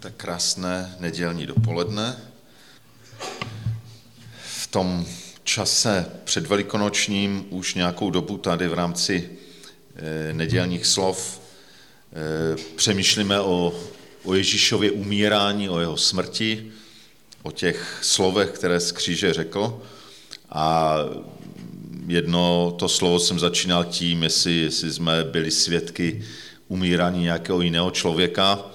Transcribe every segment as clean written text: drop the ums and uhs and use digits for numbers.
Tak krásné nedělní dopoledne. V tom čase předvelikonočním už nějakou dobu tady v rámci nedělních slov přemýšlíme o Ježíšově umírání, o jeho smrti, o těch slovech, které z kříže řekl. A jedno to slovo jsem začínal tím, jestli jsme byli svědky umírání nějakého jiného člověka,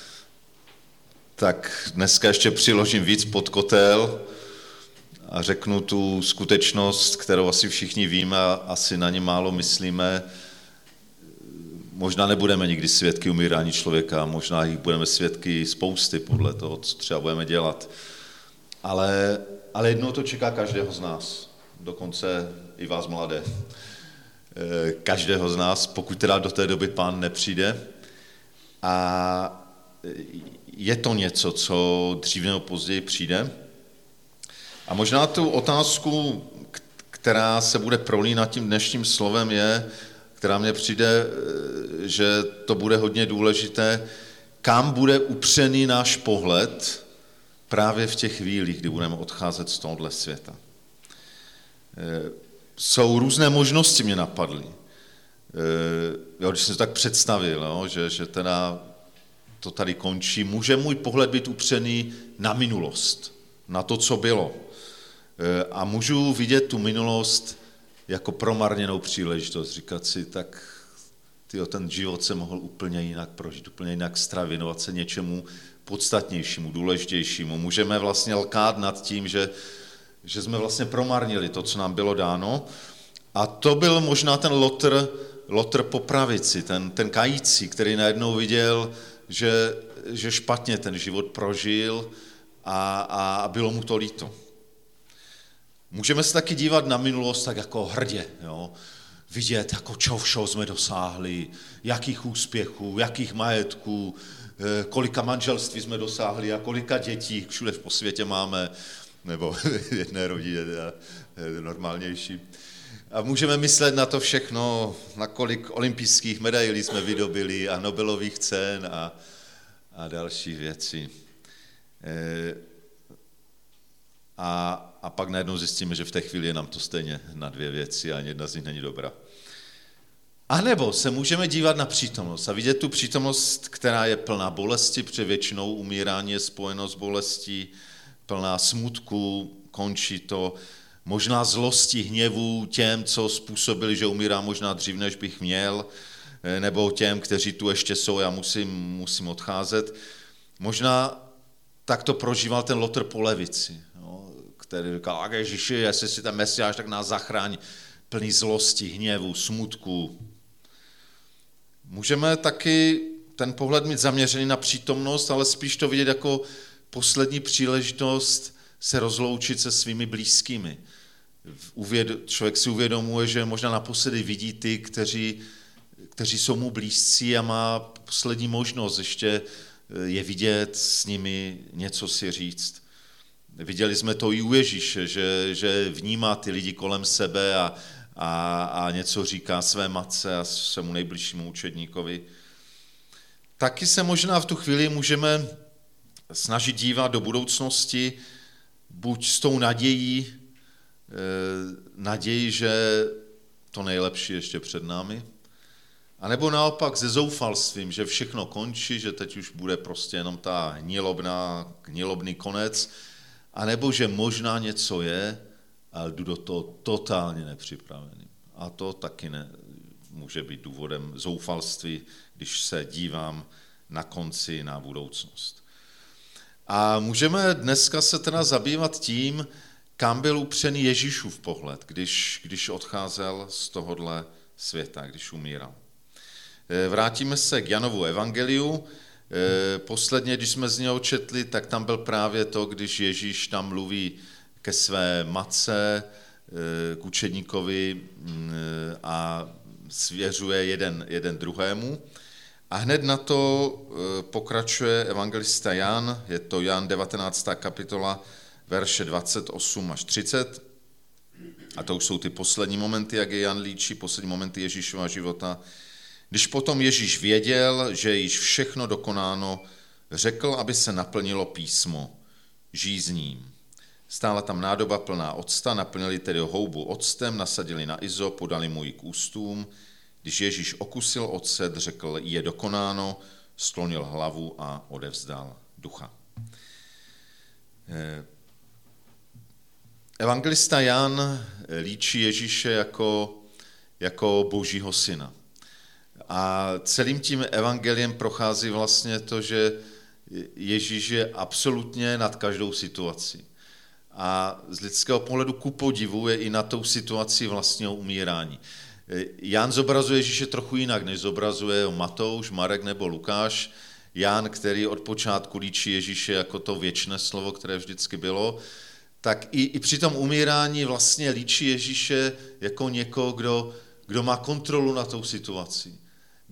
tak dneska ještě přiložím víc pod kotel a řeknu tu skutečnost, kterou asi všichni víme a asi na ně málo myslíme. Možná nebudeme nikdy svědky umírání člověka, možná jich budeme svědky spousty podle toho, co třeba budeme dělat. Ale jednou to čeká každého z nás, dokonce i vás mladé. Každého z nás, pokud teda do té doby Pán nepřijde. A je to něco, co dřív nebo později přijde. A možná tu otázku, která se bude prolínat tím dnešním slovem, která mně přijde, že to bude hodně důležité, kam bude upřený náš pohled právě v těch chvílích, kdy budeme odcházet z tohohle světa. Jsou různé možnosti, mě napadly. Když jsem to tak představil, že teda to tady končí, může můj pohled být upřený na minulost, na to, co bylo. A můžu vidět tu minulost jako promarněnou příležitost, říkat si, tak ten život se mohl úplně jinak prožít, úplně jinak stravit, věnovat se něčemu podstatnějšímu, důležitějšímu. Můžeme vlastně lkát nad tím, že jsme vlastně promarnili to, co nám bylo dáno. A to byl možná ten Lotr po pravici, ten kající, který najednou viděl, že špatně ten život prožil a bylo mu to líto. Můžeme se taky dívat na minulost tak jako hrdě, jo? Vidět, jako čeho všeho jsme dosáhli, jakých úspěchů, jakých majetků, kolika manželství jsme dosáhli a kolika dětí všude po světě máme, nebo v jedné rodině normálnější. A můžeme myslet na to všechno, na kolik olympijských medailí jsme vydobili a Nobelových cen a další věci. A pak najednou zjistíme, že v té chvíli je nám to stejně na dvě věci a ani jedna z nich není dobrá. A nebo se můžeme dívat na přítomnost a vidět tu přítomnost, která je plná bolesti, protože většinou umírání je spojeno s bolestí, plná smutku, končí to, možná zlosti, hněvu těm, co způsobili, že umírám možná dřív, než bych měl, nebo těm, kteří tu ještě jsou, já musím odcházet. Možná tak to prožíval ten Lotr po levici, který říkal, Ježiši, jestli si ten Mesiáš, tak nás zachráň, plný zlosti, hněvu, smutku. Můžeme taky ten pohled mít zaměřený na přítomnost, ale spíš to vidět jako poslední příležitost se rozloučit se svými blízkými. Člověk si uvědomuje, že možná naposledy vidí ty, kteří jsou mu blízcí a má poslední možnost ještě je vidět, s nimi něco si říct. Viděli jsme to i u Ježíše, že vnímá ty lidi kolem sebe a něco říká své matce a svému nejbližšímu učedníkovi. Taky se možná v tu chvíli můžeme snažit dívat do budoucnosti, buď s tou nadějí, že to nejlepší ještě před námi, anebo naopak se zoufalstvím, že všechno končí, že teď už bude prostě jenom ta hnilobný konec, anebo že možná něco je, ale jdu do toho totálně nepřipravený. A to taky může být důvodem zoufalství, když se dívám na konci na budoucnost. A můžeme dneska se teda zabývat tím, kam byl upřený Ježíšův pohled, když odcházel z tohohle světa, když umíral. Vrátíme se k Janovu evangeliu. Posledně, když jsme z něho četli, tak tam byl právě to, když Ježíš tam mluví ke své matce, k učedníkovi a svěřuje jeden druhému. A hned na to pokračuje evangelista Jan, je to Jan 19. kapitola, verše 28 až 30. A to už jsou ty poslední momenty, jak je Jan líčí, poslední momenty Ježíšova života. Když potom Ježíš věděl, že již všechno dokonáno, řekl, aby se naplnilo písmo žízním. Stála tam nádoba plná octa, naplnili tedy houbu octem, nasadili na izop, podali mu ji k ústům. Když Ježíš okusil ocet, řekl, je dokonáno, sklonil hlavu a odevzdal ducha. Evangelista Jan líčí Ježíše jako Božího syna. A celým tím evangeliem prochází vlastně to, že Ježíš je absolutně nad každou situací. A z lidského pohledu ku podivu je i na tou situaci vlastního umírání. Jan zobrazuje Ježíše trochu jinak, než zobrazuje Matouš, Marek nebo Lukáš. Jan, který od počátku líčí Ježíše jako to věčné slovo, které vždycky bylo, tak i při tom umírání vlastně líčí Ježíše jako někoho, kdo má kontrolu na tou situací.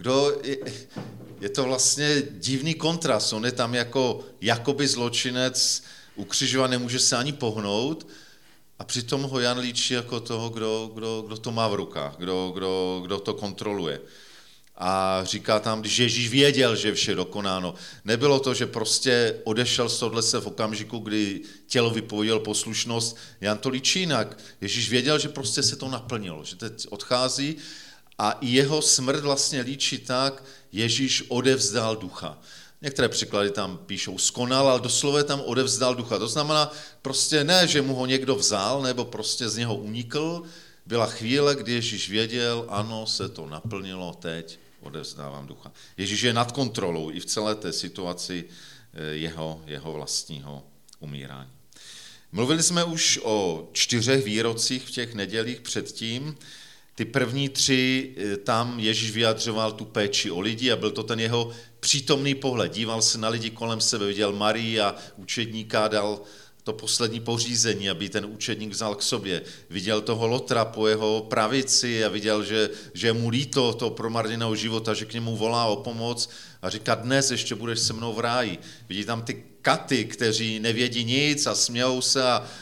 Je to vlastně divný kontrast, on je tam jakoby zločinec, ukřižovaný, nemůže se ani pohnout, a přitom ho Jan líčí jako toho, kdo to má v rukách, kdo to kontroluje. A říká tam, když Ježíš věděl, že vše je dokonáno. Nebylo to, že prostě odešel z tohle se v okamžiku, kdy tělo vypověděl poslušnost. Jan to líčí jinak. Ježíš věděl, že prostě se to naplnilo, že teď odchází, a i jeho smrt vlastně líčí tak, Ježíš odevzdal ducha. Některé překlady tam píšou skonal, ale doslova tam odevzdal ducha. To znamená prostě ne, že mu ho někdo vzal, nebo prostě z něho unikl. Byla chvíle, kdy Ježíš věděl, ano, se to naplnilo, teď odevzdávám ducha. Ježíš je nad kontrolou i v celé té situaci jeho vlastního umírání. Mluvili jsme už o 4 výrocích v těch nedělích předtím. Ty první 3, tam Ježíš vyjadřoval tu péči o lidi a byl to ten jeho přítomný pohled. Díval se na lidi kolem sebe, viděl Marii a učedníka, dal to poslední pořízení, aby ten učedník vzal k sobě. Viděl toho Lotra po jeho pravici a viděl, že je mu líto toho promarněného života, že k němu volá o pomoc a říká, dnes ještě budeš se mnou v ráji. Vidí tam ty katy, kteří nevědí nic a smějou se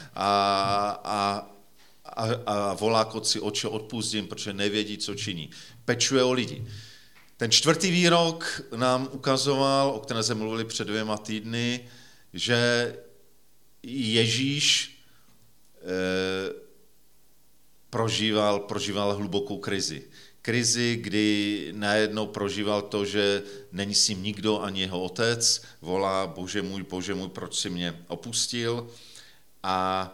a volá k otci, oče, odpustím, protože nevědí, co činí. Pečuje o lidi. Ten 4. výrok nám ukazoval, o kterém jsme mluvili před 2 týdny, že Ježíš prožíval hlubokou krizi. Krizi, kdy najednou prožíval to, že není s ním nikdo, ani jeho otec, volá, Bože můj, proč jsi mě opustil, a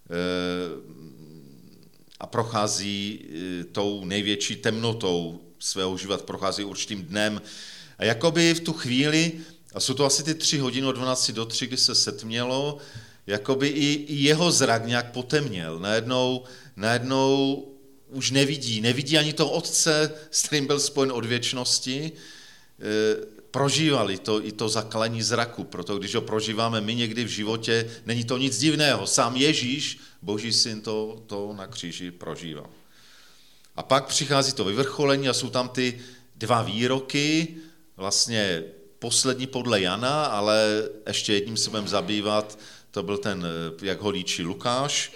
prochází tou největší temnotou svého života, prochází určitým dnem. A jakoby v tu chvíli, a jsou to asi ty 3 hodiny od 12 do 3, kdy se setmělo, jakoby i jeho zrak nějak potemněl. Najednou už nevidí ani toho otce, s kterým byl spojen od věčnosti. Prožívali i to zakalení zraku, proto když ho prožíváme my někdy v životě, není to nic divného. Sám Ježíš, Boží syn, to na kříži prožíval. A pak přichází to vyvrcholení a jsou tam ty 2 výroky, vlastně poslední podle Jana, ale ještě jedním se budeme zabývat, to byl ten, jak ho líčí Lukáš.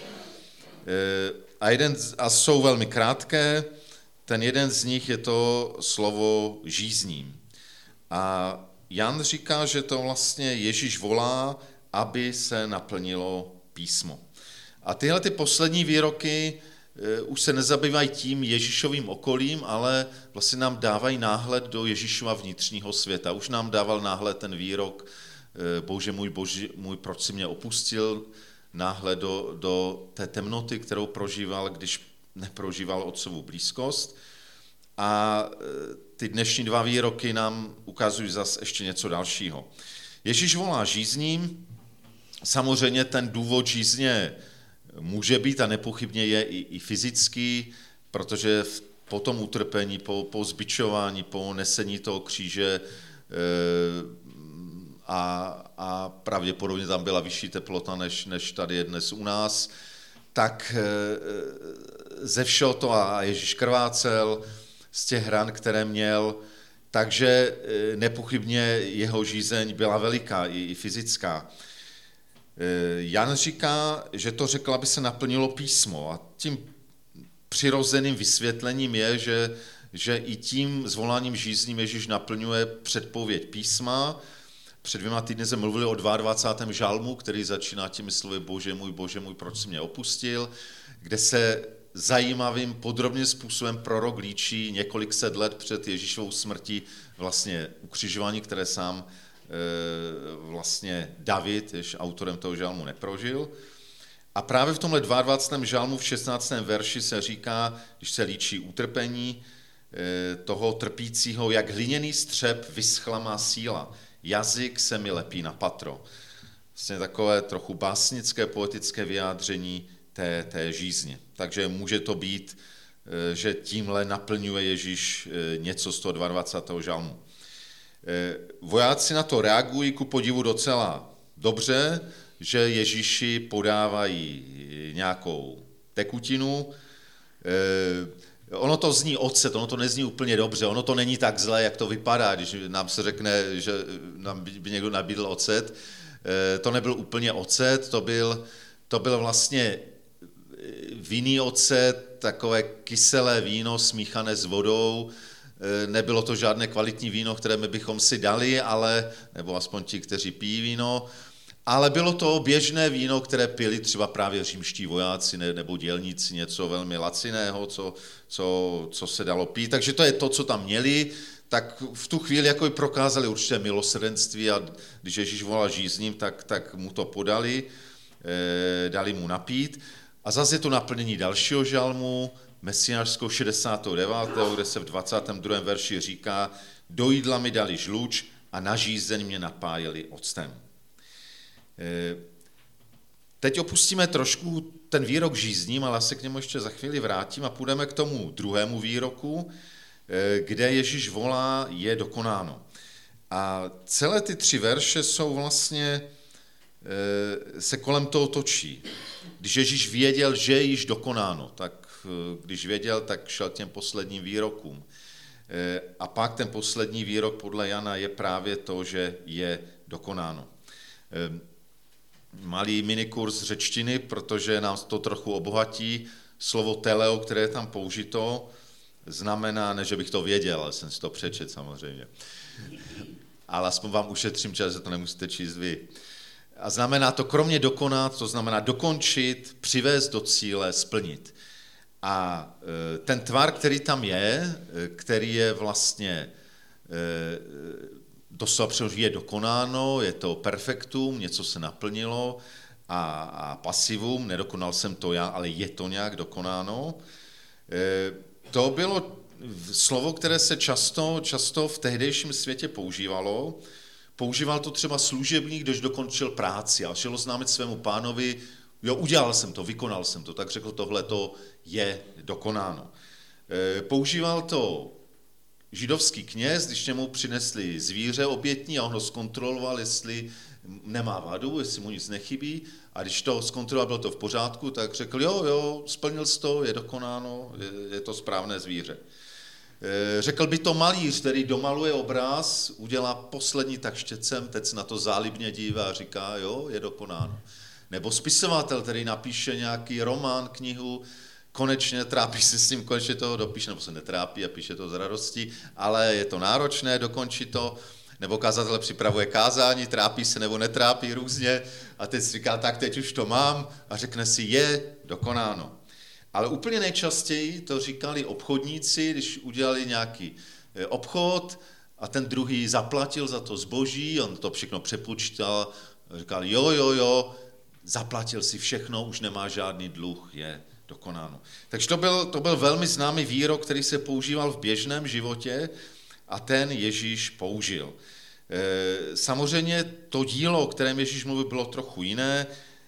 A jsou velmi krátké, ten jeden z nich je to slovo žízním. A Jan říká, že to vlastně Ježíš volá, aby se naplnilo písmo. A tyhle ty poslední výroky už se nezabývají tím Ježíšovým okolím, ale vlastně nám dávají náhled do Ježíšova vnitřního světa. Už nám dával náhled ten výrok Bože můj, proč jsi mě opustil, náhled do té temnoty, kterou prožíval, když neprožíval otcovu blízkost. A ty dnešní 2 výroky nám ukazují zase ještě něco dalšího. Ježíš volá žízním, samozřejmě ten důvod žízně může být a nepochybně je i fyzický, protože po tom utrpení, po zbičování, po nesení toho kříže a pravděpodobně tam byla vyšší teplota, než tady je dnes u nás, tak ze všeho to a Ježíš krvácel z těch ran, které měl, takže nepochybně jeho žízeň byla veliká, i fyzická. Jan říká, že to řekl, aby se naplnilo písmo, a tím přirozeným vysvětlením je, že i tím zvoláním žízním Ježíš naplňuje předpověď písma, Před 2 týdny jsme mluvili o 22. žalmu, který začíná těmi slovy Bože můj, proč jsi mě opustil, kde se zajímavým, podrobným způsobem prorok líčí několik set let před Ježíšovou smrtí vlastně ukřižování, které sám vlastně David, jež autorem toho žalmu, neprožil. A právě v tomhle 22. žalmu v 16. verši se říká, když se líčí utrpení toho trpícího, jak hliněný střep vyschla má síla, jazyk se mi lepí na patro. Vlastně takové trochu básnické, poetické vyjádření té žízně. Takže může to být, že tímhle naplňuje Ježíš něco z toho 22. žalmu. Vojáci na to reagují ku podivu docela dobře, že Ježíši podávají nějakou tekutinu. Ono to zní ocet, ono to nezní úplně dobře, ono to není tak zlé, jak to vypadá, když nám se řekne, že nám by někdo nabídl ocet. To nebyl úplně ocet, to byl vlastně vinný ocet, takové kyselé víno smíchané s vodou. Nebylo to žádné kvalitní víno, které my bychom si dali, nebo aspoň ti, kteří pijí víno, ale bylo to běžné víno, které pili třeba právě římští vojáci nebo dělníci, něco velmi laciného, co se dalo pít. Takže to je to, co tam měli, tak v tu chvíli jako i prokázali určité milosrdenství a když Ježíš volal žízním, tak mu to podali, dali mu napít. A zase je to naplnění dalšího žalmu, mesiářského 69., kde se v 22. verši říká: do jídla mi dali žluč a na žízeň mě napájeli octem. Teď opustíme trošku ten výrok žízním, ale já se k němu ještě za chvíli vrátím a půjdeme k tomu druhému výroku, kde Ježíš volá, je dokonáno. A celé ty 3 verše jsou vlastně, se kolem toho točí. Když Ježíš věděl, že je již dokonáno, tak když věděl, tak šel těm posledním výrokům. A pak ten poslední výrok podle Jana je právě to, že je dokonáno. Malý minikurs řečtiny, protože nám to trochu obohatí. Slovo teleo, které je tam použito, znamená, ne, že bych to věděl, ale jsem si to přečet samozřejmě. Ale aspoň vám ušetřím čas, že to nemusíte číst vy. A znamená to kromě dokonat, to znamená dokončit, přivést do cíle, splnit. A ten tvar, který tam je, který je vlastně doslova přeloží je dokonáno, je to perfektum, něco se naplnilo a pasivum, nedokonal jsem to já, ale je to nějak dokonáno. To bylo slovo, které se často v tehdejším světě používalo. Používal to třeba služebník, když dokončil práci a šel oznámit svému pánovi, jo, udělal jsem to, vykonal jsem to, tak řekl, tohle to je dokonáno. Používal to židovský kněz, když němu přinesli zvíře obětní a on ho zkontroloval, jestli nemá vadu, jestli mu nic nechybí, a když to zkontroloval, bylo to v pořádku, tak řekl, jo, splnil jsi to, je dokonáno, je to správné zvíře. Řekl by to malíř, který domaluje obraz, udělá poslední tak štětcem, teď se na to zálibně dívá a říká, jo, je dokonáno. Nebo spisovatel, který napíše nějaký román, knihu, konečně trápí se s tím, konečně toho dopíše, nebo se netrápí a píše to z radosti, ale je to náročné, dokončí to, nebo kazatel připravuje kázání, trápí se nebo netrápí různě a teď si říká, tak teď už to mám a řekne si, je dokonáno. Ale úplně nejčastěji to říkali obchodníci, když udělali nějaký obchod a ten druhý zaplatil za to zboží, on to všechno přepočítal, říkal, jo, zaplatil si všechno, už nemá žádný dluh, je dokonáno. Takže to byl velmi známý výrok, který se používal v běžném životě a ten Ježíš použil. Samozřejmě to dílo, o kterém Ježíš mluvil, bylo trochu jiné.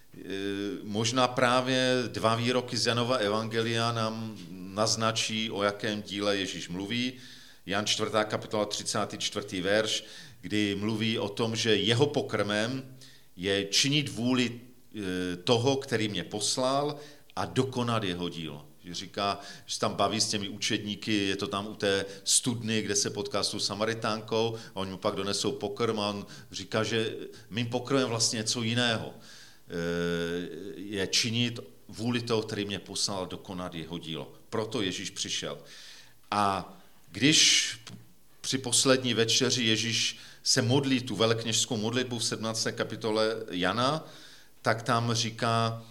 Možná právě 2 výroky z Janova evangelia nám naznačí, o jakém díle Ježíš mluví. Jan 4. kapitola 34. verš, kdy mluví o tom, že jeho pokrmem je činit vůli toho, který mě poslal a dokonat jeho dílo. Že říká, že tam baví s těmi učedníky, je to tam u té studny, kde se potká s tou Samaritánkou a oni mu pak donesou pokrm a on říká, že mým pokrmem vlastně něco jiného. Je činit vůli toho, který mě poslal, dokonat jeho dílo. Proto Ježíš přišel. A když při poslední večeři Ježíš se modlí tu velekněžskou modlitbu v 17. kapitole Jana, tak tam říká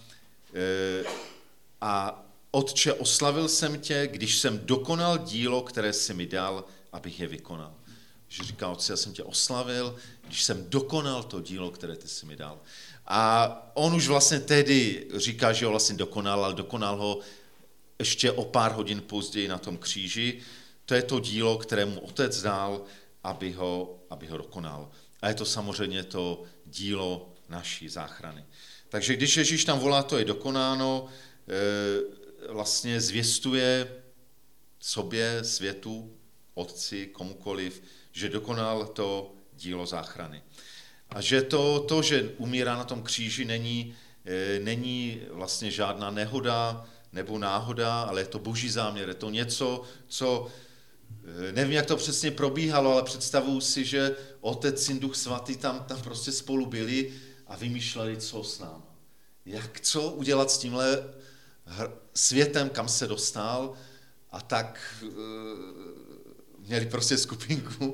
a Otče, oslavil jsem tě, když jsem dokonal dílo, které jsi mi dal, abych je vykonal. Že říká, Otče, já jsem tě oslavil, když jsem dokonal to dílo, které ty jsi mi dal. A on už vlastně tehdy říká, že ho vlastně dokonal, ale dokonal ho ještě o pár hodin později na tom kříži. To je to dílo, které mu Otec dal, aby ho dokonal. A je to samozřejmě to dílo naší záchrany. Takže když Ježíš tam volá, to je dokonáno, vlastně zvěstuje sobě, světu, Otci, komukoliv, že dokonal to dílo záchrany. A že to, že umírá na tom kříži, není vlastně žádná nehoda nebo náhoda, ale je to boží záměr. Je to něco, co, nevím, jak to přesně probíhalo, ale představuji si, že Otec, Syn, Duch Svatý tam prostě spolu byli a vymýšleli, co s námi. Co udělat s tímhle světem, kam se dostal, a tak měli prostě skupinku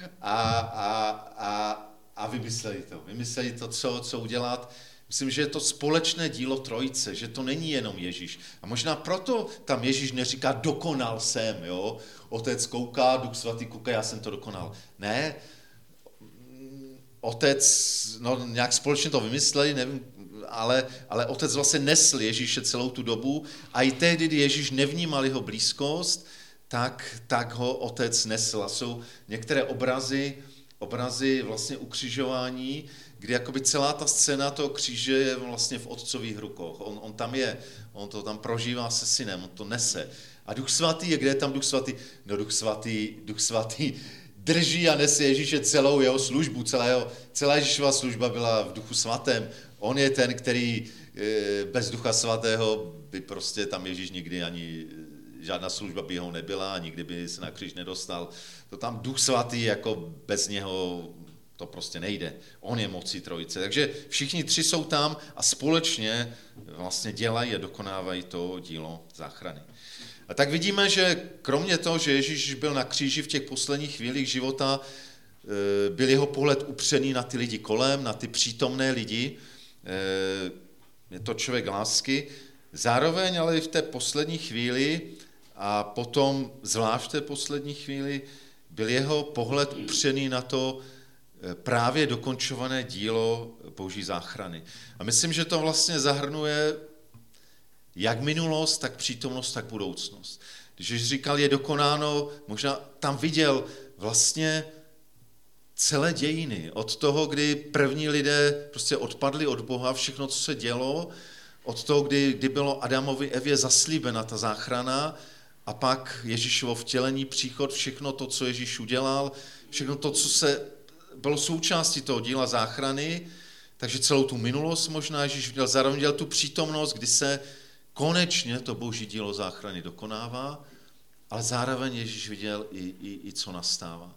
a vymysleli to, co udělat. Myslím, že je to společné dílo Trojice, že to není jenom Ježíš. A možná proto tam Ježíš neříká dokonal jsem, jo? Otec kouká, Duch Svatý kouká, já jsem to dokonal. Ne, Otec, nějak společně to vymysleli, nevím, ale Otec vlastně nesl Ježíše celou tu dobu a i tehdy, kdy Ježíš nevnímal jeho blízkost, tak ho Otec nesl. A jsou některé obrazy vlastně ukřižování, kdy jakoby celá ta scéna toho kříže je vlastně v Otcových rukou. On tam je, on to tam prožívá se Synem, on to nese. A Duch Svatý je, kde je tam Duch Svatý? No Duch Svatý drží a nese Ježíše celou jeho službu, celá Ježíšova služba byla v Duchu Svatém. On je ten, který bez Ducha Svatého by prostě tam Ježíš nikdy ani žádná služba by ho nebyla, nikdy by se na kříž nedostal. To tam Duch Svatý, jako bez něho to prostě nejde. On je mocí Trojice. Takže všichni tři jsou tam a společně vlastně dělají a dokonávají to dílo záchrany. A tak vidíme, že kromě toho, že Ježíš byl na kříži v těch posledních chvílích života, byl jeho pohled upřený na ty lidi kolem, na ty přítomné lidi. Je to člověk lásky. Zároveň ale i v té poslední chvíli a potom zvlášť v té poslední chvíli byl jeho pohled upřený na to právě dokončované dílo boží záchrany. A myslím, že to vlastně zahrnuje jak minulost, tak přítomnost, tak budoucnost. Když říkal, je dokonáno, možná tam viděl vlastně celé dějiny. Od toho, kdy první lidé prostě odpadli od Boha, všechno, co se dělo, od toho, kdy bylo Adamovi Evě zaslíbena ta záchrana a pak Ježíšovo vtělení, příchod, všechno to, co Ježíš udělal, všechno to, co se bylo součástí toho díla záchrany, takže celou tu minulost možná Ježíš viděl, zároveň viděl tu přítomnost, kdy se konečně to boží dílo záchrany dokonává, ale zároveň Ježíš viděl i co nastává.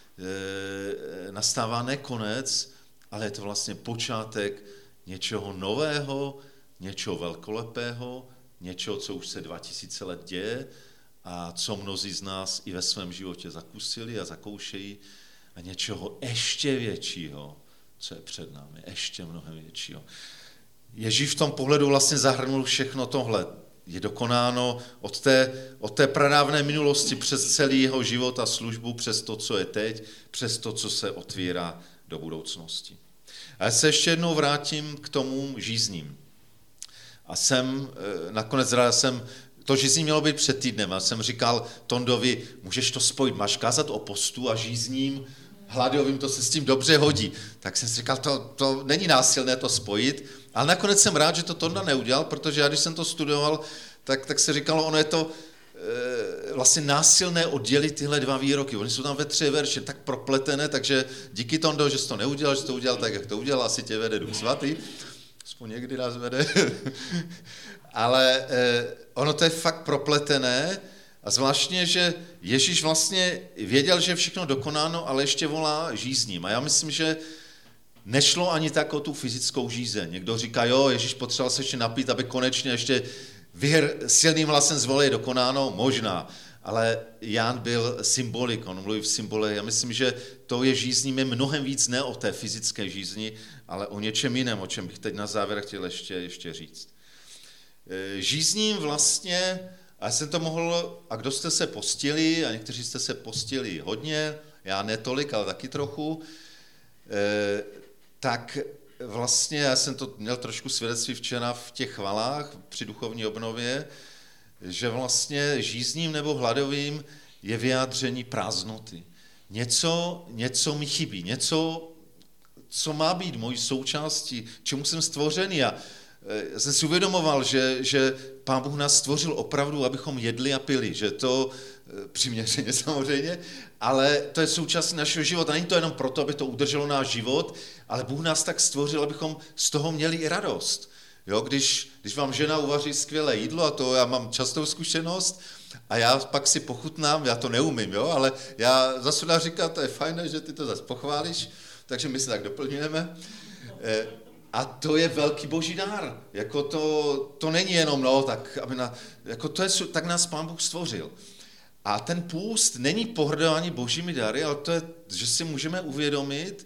Nastává ne konec, ale je to vlastně počátek něčeho nového, něčeho velkolepého, něčeho, co už se 2000 let děje a co mnozí z nás i ve svém životě zakusili a zakoušejí, a něčeho ještě většího, co je před námi, ještě mnohem většího. Ježíš v tom pohledu vlastně zahrnul všechno tohle. Je dokonáno od té pradávné minulosti přes celý jeho život a službu, přes to, co je teď, přes to, co se otvírá do budoucnosti. A já se ještě jednou vrátím k tomu žízním. A nakonec to žízní mělo být před týdnem a jsem říkal Tondovi, můžeš to spojit, máš kázat o postu a žízním, hladovým, to se s tím dobře hodí. Tak jsem si říkal, to není násilné to spojit, ale nakonec jsem rád, že to Tonda neudělal, protože já, když jsem to studoval, tak se říkalo, ono je to vlastně násilné oddělit tyhle dva výroky. Oni jsou tam ve 3 verše tak propletené, takže díky Tondo, že jsi to neudělal, že to udělal tak, jak to udělal, asi tě vede Duch Svatý. Aspoň někdy nás vede. Ale ono to je fakt propletené a zvláštně, že Ježíš vlastně věděl, že je všechno dokonáno, ale ještě volá žízním. A já myslím, že nešlo ani tak o tu fyzickou žízeň. Někdo říká, jo, Ježíš potřeboval se ještě napít, aby konečně ještě silným hlasem zvolil, je dokonáno, možná. ale Jan byl symbolik, on mluví v symbole. Já myslím, že to je žízním je mnohem víc ne o té fyzické žízni, ale o něčem jiném, o čem bych teď na závěr chtěl ještě říct. Žízním vlastně, a já jsem to mohl, a kdo jste se postili, a někteří jste se postili hodně, já ne tolik, ale taky trochu, tak vlastně já jsem to měl trošku svědectví včera v těch chvalách při duchovní obnově, že vlastně žízním nebo hladovým je vyjádření prázdnoty. Něco mi chybí, něco, co má být mojí součástí, čemu jsem stvořený. A já jsem si uvědomoval, že Pán Bůh nás stvořil opravdu, abychom jedli a pili, že to přiměřeně samozřejmě, ale to je součástí našeho života. Není to jenom proto, aby to udrželo náš život, ale Bůh nás tak stvořil, abychom z toho měli i radost. Jo, když vám žena uvaří skvělé jídlo, a to já mám častou zkušenost, a já pak si pochutnám, já to neumím, jo, ale já zase dá říkat, to je fajné, že ty to zase pochválíš, takže my se tak doplňujeme. A to je velký boží dár. Jako to není jenom, tak nás Pán Bůh stvořil. A ten půst není pohrdání božími dary, ale to je, že si můžeme uvědomit,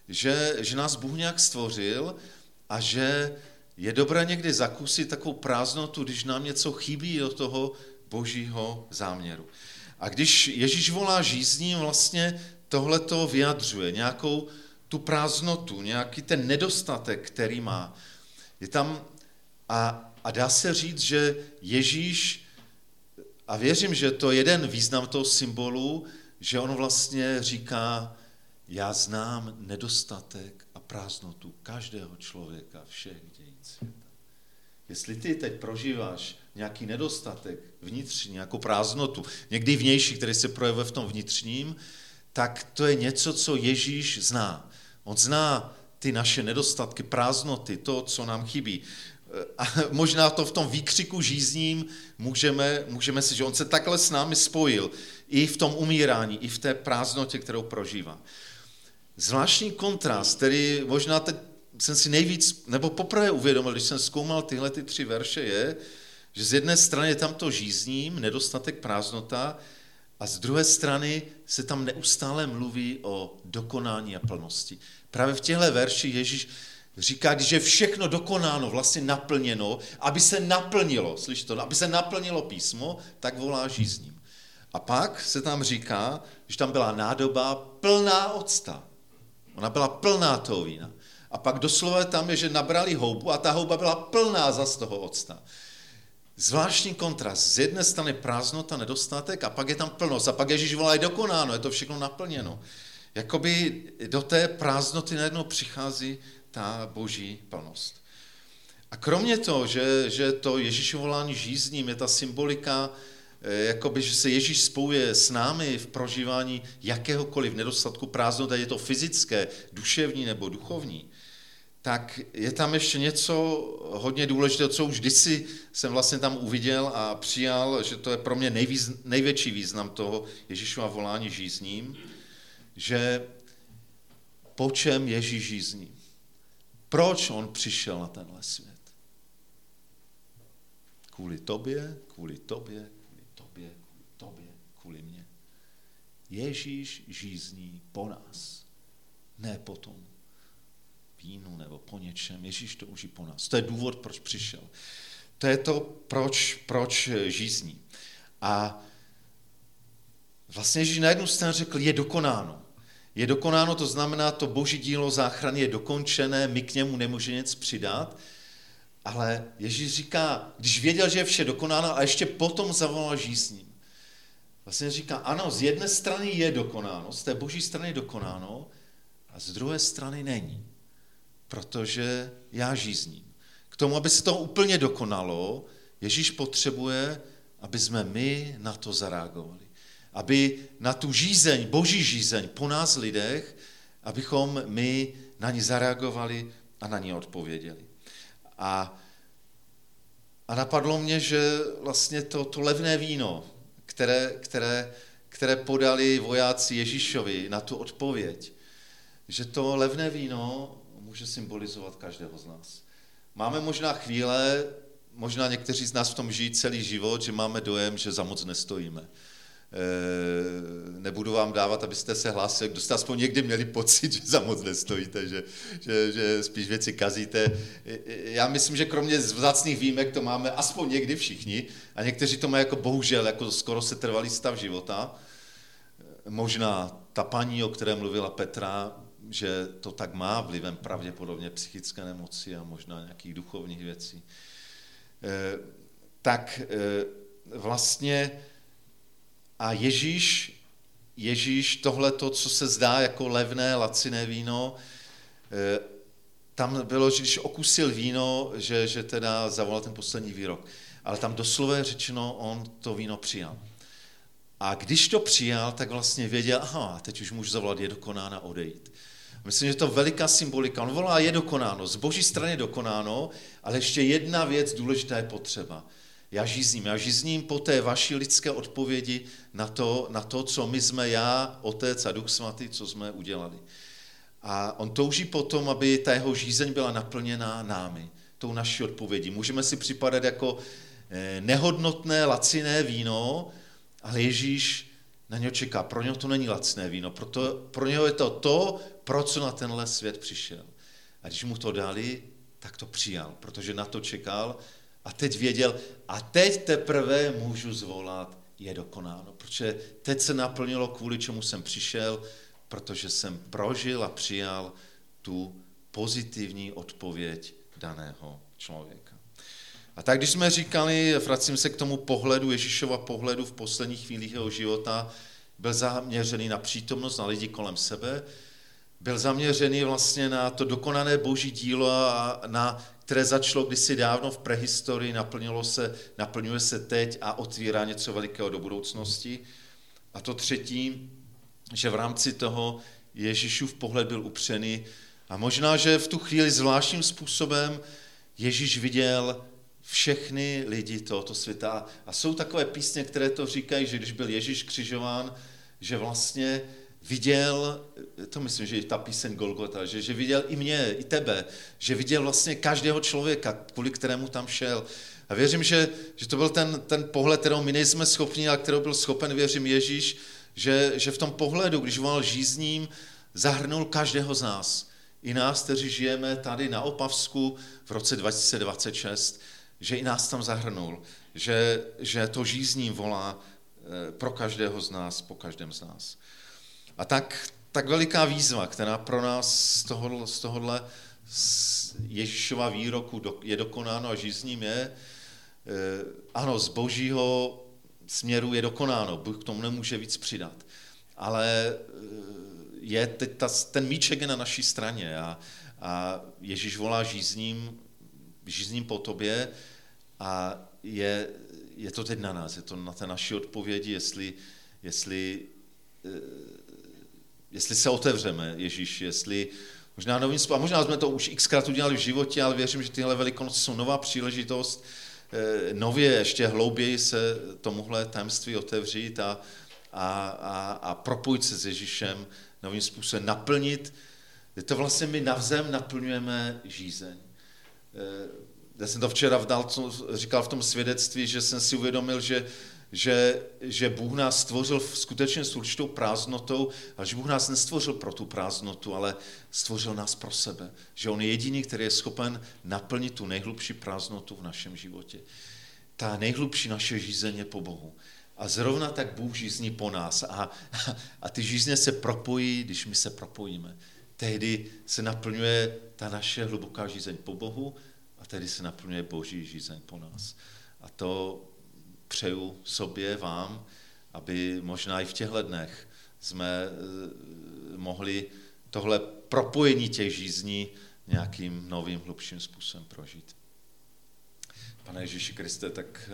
že nás Bůh nějak stvořil a že je dobré někdy zakusit takovou prázdnotu, když nám něco chybí do toho božího záměru. A když Ježíš volá žízním, vlastně tohle to vyjadřuje, nějakou tu prázdnotu, nějaký ten nedostatek, který má. Je tam, a dá se říct, že Ježíš, a věřím, že to je jeden význam toho symbolu, že on vlastně říká, já znám nedostatek a prázdnotu každého člověka všech dějin světa. Jestli ty teď prožíváš nějaký nedostatek vnitřní, nějakou prázdnotu, někdy vnější, který se projevuje v tom vnitřním, tak to je něco, co Ježíš zná. On zná ty naše nedostatky, prázdnoty, to, co nám chybí. A možná to v tom výkřiku žízním můžeme si, že on se takhle s námi spojil i v tom umírání, i v té prázdnotě, kterou prožívá. Zvláštní kontrast, který možná teď jsem si nejvíc, nebo poprvé uvědomil, když jsem zkoumal tyhle 3 verše, je, že z jedné strany je tam to žízním, nedostatek, prázdnota, a z druhé strany se tam neustále mluví o dokonání a plnosti. Právě v těchto verších Ježíš říká, když je všechno dokonáno, vlastně naplněno, aby se naplnilo, slyšte to, aby se naplnilo písmo, tak volá žízním. A pak se tam říká, že tam byla nádoba plná octa. Ona byla plná toho vína. A pak doslova tam je, že nabrali houbu a ta houba byla plná zas toho octa. Zvláštní kontrast. Z jedné strany prázdnota, nedostatek a pak je tam plnost. A pak Ježíš volá, je dokonáno, je to všechno naplněno. Jakoby do té prázdnoty najednou přichází ta boží plnost. A kromě toho, že to Ježíšovo volání žízním je ta symbolika, jakoby, že se Ježíš spojuje s námi v prožívání jakéhokoliv nedostatku prázdnoty, je to fyzické, duševní nebo duchovní, tak je tam ještě něco hodně důležitého, co už kdysi jsem vlastně tam uviděl a přijal, že to je pro mě největší význam toho Ježíšova volání žízním, že po čem Ježíš žízní? Proč on přišel na tenhle svět? Kvůli tobě, kvůli tobě, kvůli tobě, kvůli tobě, kvůli mně. Ježíš žízní po nás, ne po tom vínu nebo po něčem. Ježíš to uží po nás. To je důvod, proč přišel. To je to, proč žízní. A vlastně Ježíš na jednu stranu řekl, je dokonáno. Je dokonáno, to znamená, to boží dílo záchrany je dokončené, my k němu nemůžeme nic přidat, ale Ježíš říká, když věděl, že je vše dokonáno, a ještě potom zavolal žízním. Vlastně říká, ano, z jedné strany je dokonáno, z té boží strany je dokonáno, a z druhé strany není, protože já žízním. K tomu, aby se to úplně dokonalo, Ježíš potřebuje, aby jsme my na to zareagovali. Aby na tu žízeň, boží žízeň po nás lidech, abychom my na ní zareagovali a na ní odpověděli. A napadlo mě, že vlastně to levné víno, které podali vojáci Ježíšovi na tu odpověď, že to levné víno může symbolizovat každého z nás. Máme možná chvíle, možná někteří z nás v tom žijí celý život, že máme dojem, že za moc nestojíme. nebudu vám dávat, abyste se hlásili, kdo jste aspoň někdy měli pocit, že za moc nestojíte, že spíš věci kazíte. Já myslím, že kromě vzácných výjimek to máme aspoň někdy všichni a někteří to mají jako bohužel, jako skoro setrvalý stav života. Možná ta paní, o které mluvila Petra, že to tak má vlivem pravděpodobně psychické nemoci a možná nějakých duchovních věcí. Tak vlastně a Ježíš tohleto, co se zdá jako levné, laciné víno, tam bylo, že když okusil víno, že teda zavolal ten poslední výrok. Ale tam doslova je řečeno, on to víno přijal. A když to přijal, tak vlastně věděl, aha, teď už můžu zavolat, je dokonáno, odejít. Myslím, že to je veliká symbolika. On volá, je dokonáno, z boží strany dokonáno, ale ještě jedna věc důležitá je potřeba. Já žízním po té vaší lidské odpovědi na to, co my jsme, já, Otec a Duch Svatý, co jsme udělali. A on touží potom, aby ta jeho žízeň byla naplněná námi, tou naší odpovědí. Můžeme si připadat jako nehodnotné, laciné víno, ale Ježíš na něho čeká. Pro něho to není lacné víno, pro něho je to, pro co na tenhle svět přišel. A když mu to dali, tak to přijal, protože na to čekal a teď věděl, a teď teprve můžu zvolat, je dokonáno. Protože teď se naplnilo, kvůli čemu jsem přišel, protože jsem prožil a přijal tu pozitivní odpověď daného člověka. A tak, když jsme říkali, vracím se k tomu pohledu, Ježíšova pohledu v posledních chvílích jeho života, byl zaměřený na přítomnost, na lidi kolem sebe, byl zaměřený vlastně na to dokonané boží dílo, které začalo kdysi dávno v prehistorii, naplňuje se teď a otvírá něco velikého do budoucnosti. A to třetí, že v rámci toho Ježíšův pohled byl upřený a možná, že v tu chvíli zvláštním způsobem Ježíš viděl všechny lidi tohoto světa. A jsou takové písně, které to říkají, že když byl Ježíš křižován, že vlastně viděl, to myslím, že i ta píseň Golgota, že viděl i mě, i tebe, že viděl vlastně každého člověka, kvůli kterému tam šel. A věřím, že to byl ten pohled, kterého my nejsme schopni, ale kterého byl schopen, věřím Ježíš, že v tom pohledu, když volal žízním, zahrnul každého z nás. I nás, kteří žijeme tady na Opavsku v roce 2026, že i nás tam zahrnul, že to žízním volá pro každého z nás, po každém z nás. A tak veliká výzva, která pro nás z tohohle Ježíšova výroku je dokonáno a žízním je, ano, z božího směru je dokonáno, Bůh k tomu nemůže víc přidat, ale je teď ten míček je na naší straně a Ježíš volá žízním po tobě a je to teď na nás, je to na té naší odpovědi, jestli se otevřeme Ježíši, jestli možná novým způsobem, možná jsme to už xkrát udělali v životě, ale věřím, že tyhle Velikonoce jsou nová příležitost nově, ještě hlouběji se tomuhle tajemství otevřít a propojit se s Ježíšem novým způsobem, naplnit. To vlastně my navzem naplňujeme žízeň. Já jsem to včera říkal v tom svědectví, že jsem si uvědomil, že Bůh nás stvořil skutečně s určitou prázdnotou, ale že Bůh nás nestvořil pro tu prázdnotu, ale stvořil nás pro sebe. Že on je jediný, který je schopen naplnit tu nejhlubší prázdnotu v našem životě. Ta nejhlubší naše žízeň je po Bohu. A zrovna tak Bůh žízní po nás. A ty žízně se propojí, když my se propojíme. Tehdy se naplňuje ta naše hluboká žízeň po Bohu a tehdy se naplňuje boží žízeň po nás. A to přeju sobě, vám, aby možná i v těchto dnech jsme mohli tohle propojení těch žízní nějakým novým, hlubším způsobem prožít. Pane Ježíši Kriste, tak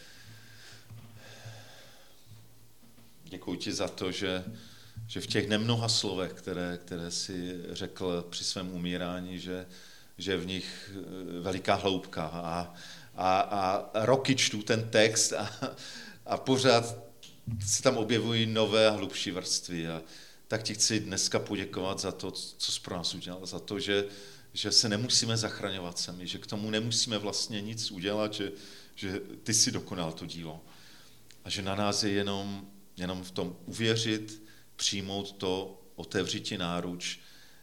děkuji ti za to, že v těch nemnoha slovech, které si řekl při svém umírání, že v nich veliká hloubka a roky čtu ten text a pořád se tam objevují nové a hlubší vrstvy. A tak ti chci dneska poděkovat za to, co jsi pro nás udělal, za to, že se nemusíme zachraňovat sami, že k tomu nemusíme vlastně nic udělat, že ty jsi dokonal to dílo. A že na nás je jenom jenom v tom uvěřit, přijmout to, otevřít ti náruč,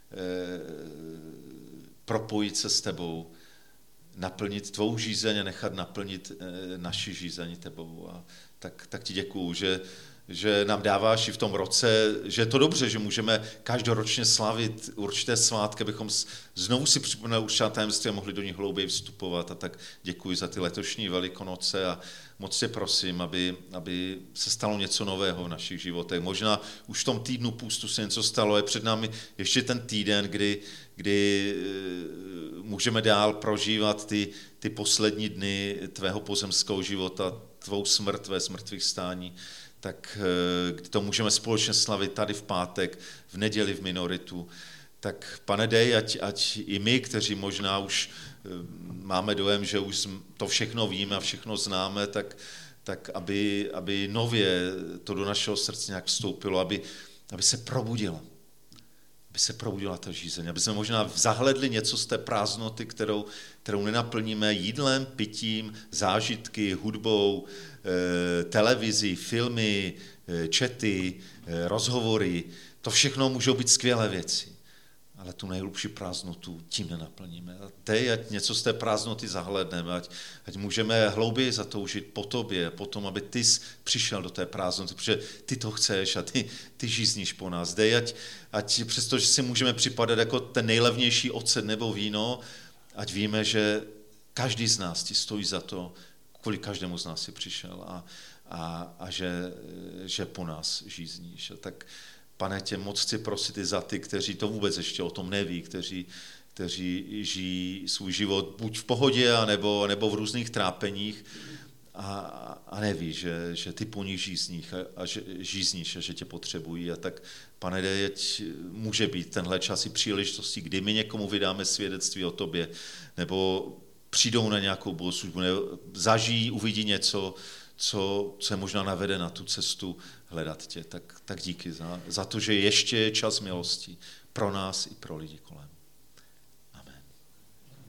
propojit se s tebou, naplnit tvou žízeň a nechat naplnit naši žízeň tebou. A tak ti děkuju, že nám dáváš i v tom roce, že je to dobře, že můžeme každoročně slavit určité svátky, abychom znovu si připomněli určitá tajemství a mohli do nich hlouběji vstupovat. A tak děkuji za ty letošní Velikonoce a moc tě prosím, aby se stalo něco nového v našich životech. Možná už v tom týdnu půstu se něco stalo, je před námi ještě ten týden, kdy můžeme dál prožívat ty poslední dny tvého pozemského života, tvou smrt, tvé smrtvých stání, tak to můžeme společně slavit tady v pátek, v neděli v minoritu. Tak Pane, dej, ať i my, kteří možná už máme dojem, že už to všechno víme a všechno známe, tak aby nově to do našeho srdce nějak vstoupilo, aby se probudilo. Aby se probudila ta žízeň, aby jsme možná zahledli něco z té prázdnoty, kterou nenaplníme jídlem, pitím, zážitky, hudbou, televizí, filmy, čety, rozhovory. To všechno můžou být skvělé věci, ale tu nejhlubší prázdnotu tím nenaplníme. A teď, ať něco z té prázdnoty zahledneme, ať můžeme hlouběji zatoužit po tobě, potom, aby ty jsi přišel do té prázdnoty, protože ty to chceš a ty žízníš po nás. Dej, ať přestože si můžeme připadat jako ten nejlevnější ocet nebo víno, ať víme, že každý z nás ti stojí za to, kvůli každému z nás si přišel a že po nás žízníš. A tak, Pane, tě moc chci prosit i za ty, kteří to vůbec ještě o tom neví, kteří žijí svůj život buď v pohodě, anebo v různých trápeních a neví, že ty po nich žízníš a že tě potřebují. A tak, Pane, dej, může být tenhle čas i příležitostí, kdy my někomu vydáme svědectví o tobě, nebo přijdou na nějakou bohoslužbu, nebo zažijí, uvidí něco, co je možná navede na tu cestu hledat tě. Tak díky za to, že ještě je čas milosti pro nás i pro lidi kolem.